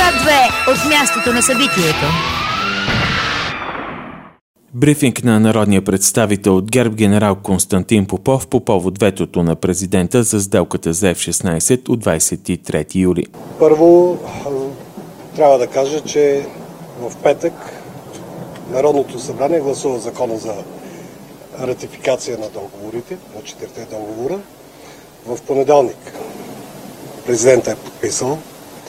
Свят 2 от мястото на събитието. Брифинг на народния представител от ГЕРБ генерал Константин Попов по повод ветото на президента за сделката за F-16 от 23 юли. Първо, трябва да кажа, че в петък Народното събрание гласува закона за ратификация на договорите, на 4 договора. В понеделник президентът е подписал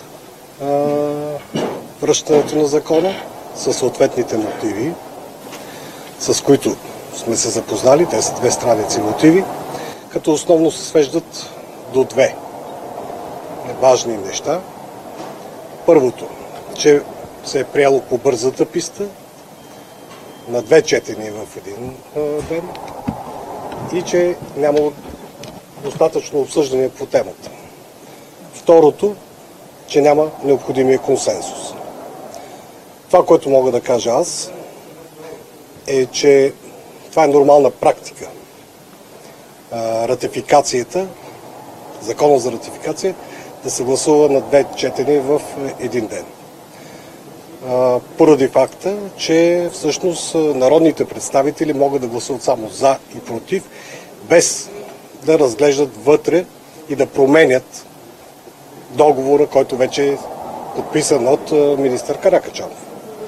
връщането на закона със съответните мотиви, с които сме се запознали. Те са 2 страници мотиви, като основно се свеждат до 2 важни неща. Първото, че се е приело по бързата писта на 2 четения в един ден и че няма достатъчно обсъждане по темата. Второто, че няма необходимия консенсус. Това, което мога да кажа аз, е, че това е нормална практика. Ратификацията, закона за ратификация, да се гласува на 2 четения в един ден. Поради факта, че всъщност народните представители могат да гласуват само за и против, без да разглеждат вътре и да променят договора, който вече е подписан от министър Каракачанов.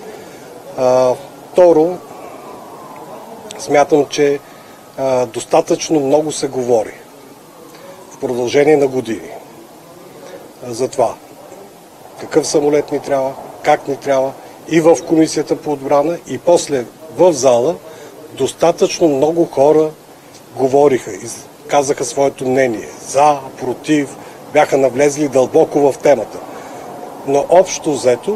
Второ, смятам, че достатъчно много се говори в продължение на години за това какъв самолет ни трябва, как ни трябва, и в Комисията по отбрана, и после в зала достатъчно много хора говориха и казаха своето мнение за, против, бяха навлезли дълбоко в темата. Но общо взето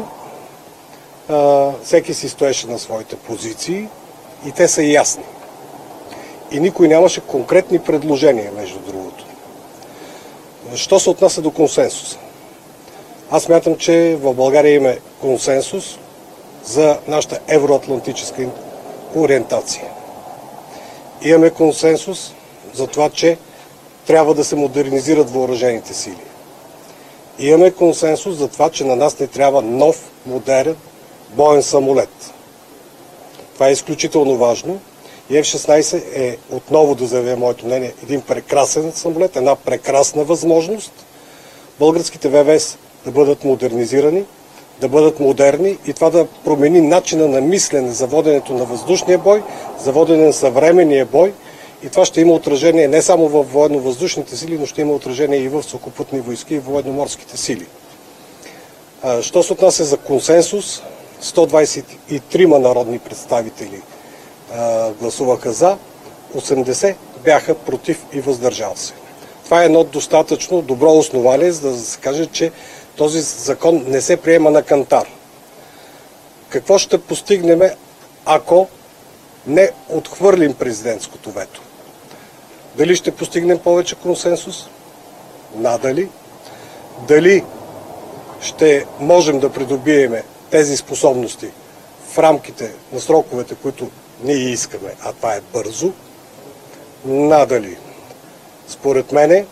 всеки си стоеше на своите позиции и те са ясни. И никой нямаше конкретни предложения, между другото. Що се отнася до консенсуса? Аз смятам, че в България има консенсус за нашата евроатлантическа ориентация. Имаме консенсус за това, че трябва да се модернизират въоръжените сили. Имаме консенсус за това, че на нас не трябва нов, модерен, боен самолет. Това е изключително важно. И F-16 е, отново да заявя моето мнение, един прекрасен самолет, една прекрасна възможност българските ВВС да бъдат модернизирани, да бъдат модерни и това да промени начина на мислене за воденето на въздушния бой, за водене на съвременния бой. И това ще има отражение не само в военно-въздушните сили, но ще има отражение и в сухопътни войски и в военноморските сили. Що се отнася за консенсус, 123 народни представители гласуваха за, 80 бяха против и въздържал се. Това е едно достатъчно добро основание, за да се каже, че този закон не се приема на кантар. Какво ще постигнем, ако не отхвърлим президентското вето? Дали ще постигнем повече консенсус? Надали. Дали ще можем да придобием тези способности в рамките на сроковете, които ние искаме, а това е бързо? Надали. Според мене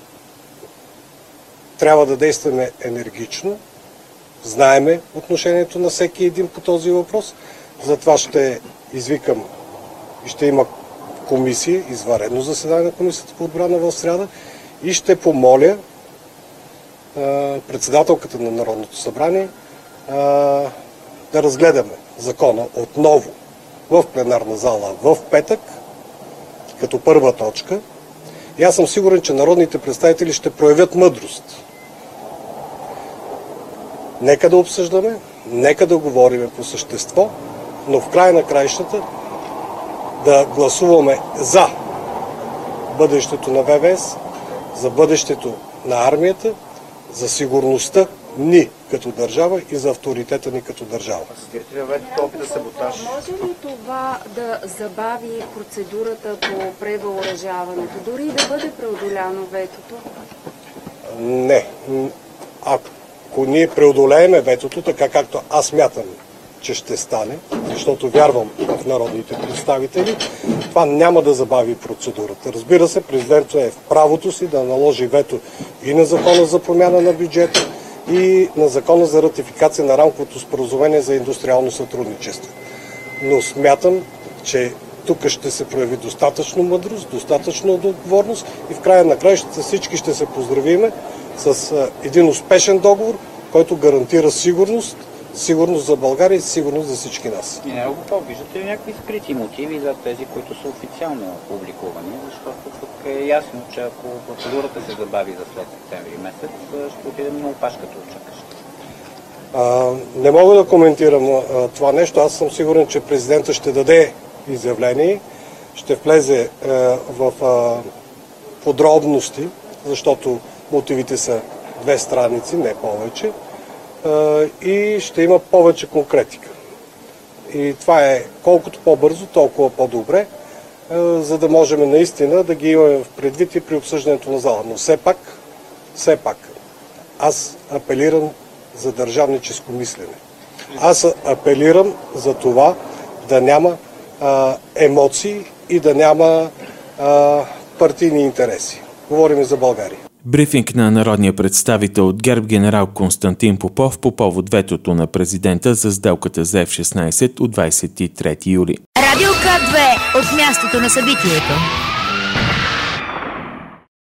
трябва да действаме енергично, знаеме отношението на всеки един по този въпрос, затова ще извикам и ще има комисия, извънредно заседание на Комисията по отбрана в сряда и ще помоля председателката на Народното събрание да разгледаме закона отново в пленарна зала в петък, като първа точка. И аз съм сигурен, че народните представители ще проявят мъдрост. Нека да обсъждаме, нека да говорим по същество, но в края на краищата да гласуваме за бъдещето на ВВС, за бъдещето на армията, за сигурността ни като държава и за авторитета ни като държава. Може ли това да забави процедурата по превъоръжаването, дори да бъде преодоляно ветото? Не. Ако ние преодолееме ветото, така както аз смятам, че ще стане, защото вярвам в народните представители, това няма да забави процедурата. Разбира се, президентът е в правото си да наложи вето и на закона за промяна на бюджета, и на Закона за ратификация на рамковото споразумение за индустриално сътрудничество. Но смятам, че тук ще се прояви достатъчно мъдрост, достатъчно отговорност и в края на краищата всички ще се поздравиме с един успешен договор, който гарантира сигурност за България и сигурност за всички нас. Генерал Попов, виждате ли някакви скрити мотиви за тези, които са официално публикувани? Защото тук е ясно, че ако процедурата се забави за след септември месец, ще отидем на опашката от чакащите. Не мога да коментирам това нещо. Аз съм сигурен, че президента ще даде изявление, ще влезе в подробности, защото мотивите са 2 страници, не повече, и ще има повече конкретика. И това е колкото по-бързо, толкова по-добре, за да можем наистина да ги имаме в предвид и при обсъждането на зала. Но все пак, аз апелирам за държавническо мислене. Аз апелирам за това да няма емоции и да няма партийни интереси. Говорим за България. Брифинг на народния представител от ГЕРБ генерал Константин Попов по повод ветото на президента за сделката за F-16 от 23 юли. Радио К2 от мястото на събитието.